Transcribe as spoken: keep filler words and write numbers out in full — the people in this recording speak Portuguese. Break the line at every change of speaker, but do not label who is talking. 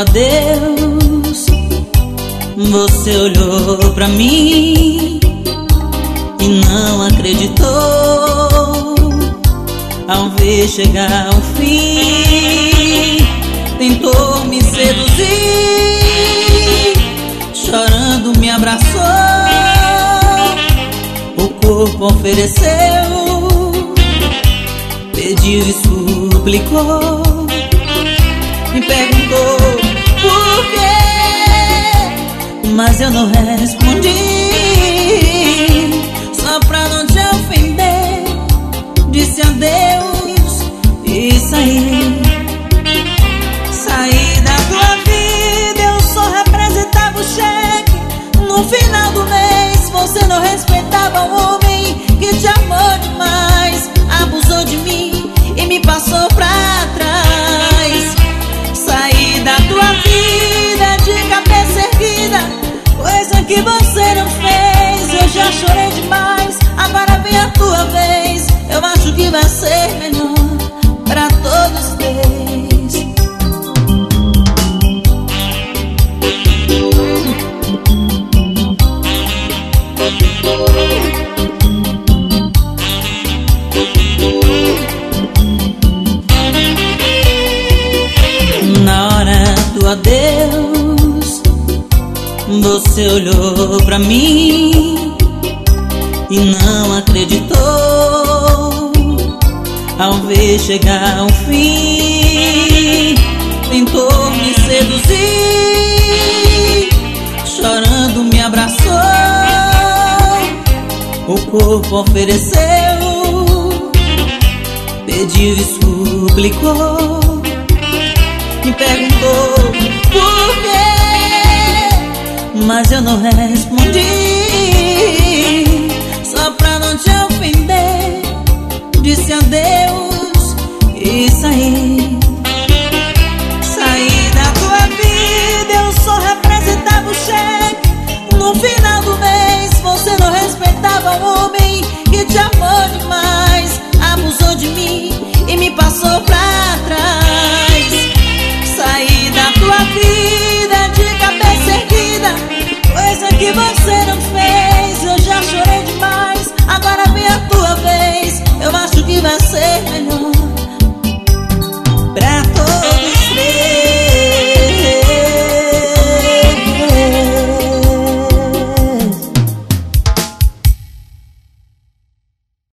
adeus, você olhou pra mim e não acreditou. Ao ver chegar o fim, tentou me seduzir, chorando me abraçou, o corpo ofereceu, pediu e suplicou, me perguntou por quê, mas eu não respondi. Só pra não te ofender, disse adeus e saí. Saí da tua vida, eu só representava o cheque. No final do mês você não respeitava o homem que te amou demais, abusou de mim e me passou pra trás. Saí da tua vida de cabeça erguida, coisa que você não fez. Eu já chorei demais, agora vem a tua vez. Eu acho que vai ser melhor pra todos três. Na hora do adeus, você olhou pra mim e não acreditou. Ao ver chegar o fim, tentou me seduzir, chorando me abraçou, o corpo ofereceu, pediu e suplicou,